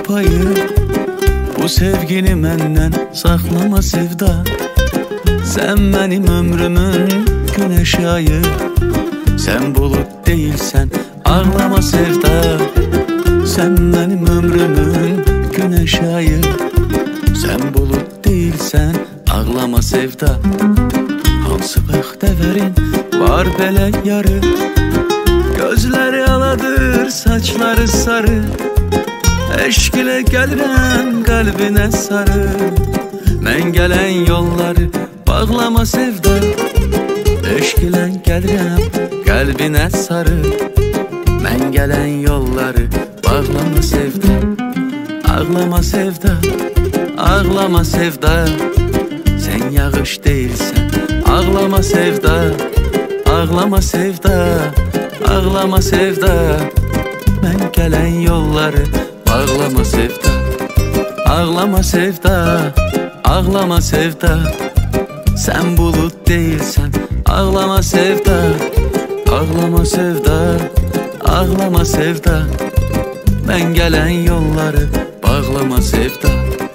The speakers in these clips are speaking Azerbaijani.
payı. Bu sevgini məndən saxlama sevda. Sən mənim ömrümün güneş ayı. Sən bulut değilsən, ağlama sevda. Sən mənim ömrümün güneş ayı. Sən bulut değilsən, ağlama sevda. Hansı bəxtəvərin var belə yarı. Gözləri aladır, saçları sarı. Eşq ilə gəlirəm qəlbinə sarı. Mən gələn yolları bağlama sevda. Eşq ilə gəlirəm qəlbinə sarı. Mən gələn yolları bağlama sevda. Ağlama sevda, ağlama sevda. Sən yağış değilsən, ağlama sevda. Ağlama sevda, ağlama sevda. Mən gələn yolları bağlama sevda. Ağlama sevda, ağlama sevda. Sən bulut değilsən, ağlama sevda. Ağlama sevda, ağlama sevda. Mən gələn yolları bağlama sevda.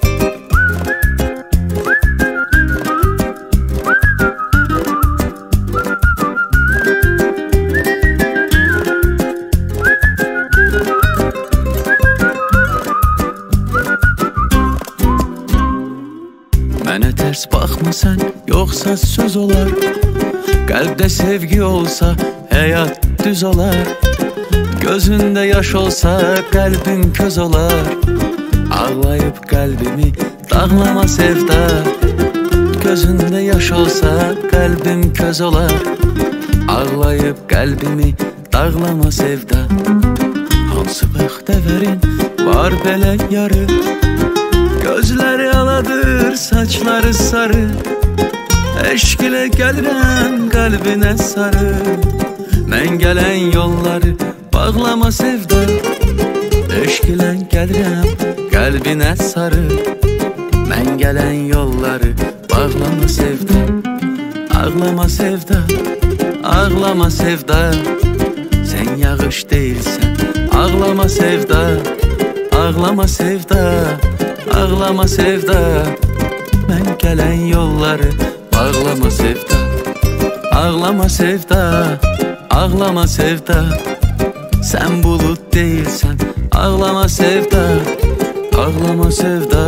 Mənə tərs baxma sən, yoxsa söz olar. Qəlbdə sevgi olsa, həyat düz olar. Gözündə yaş olsa, qəlbin köz olar. Ağlayıb qəlbimi dağlama sevda. Gözündə yaş olsa, qəlbim köz olar. Ağlayıb qəlbimi dağlama sevda. Hansı bəxtəvərin var belə yarı. Gözləri aladır, saçları sarı. Eşq ilə gəlirəm qəlbinə sarı. Mən gələn yolları bağlama sevda. Eşq ilə gəlirəm qəlbinə sarı. Mən gələn yolları bağlama sevda. Ağlama sevda, ağlama sevda. Sən yağış değilsən, ağlama sevda. Ağlama sevda, ağlama sevda. Mən gələn yolları bağlama sevda. Ağlama sevda, ağlama sevda. Sən bulut değilsən, ağlama sevda. Ağlama sevda,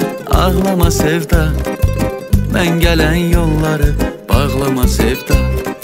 ağlama sevda. Mən gələn yolları bağlama sevda.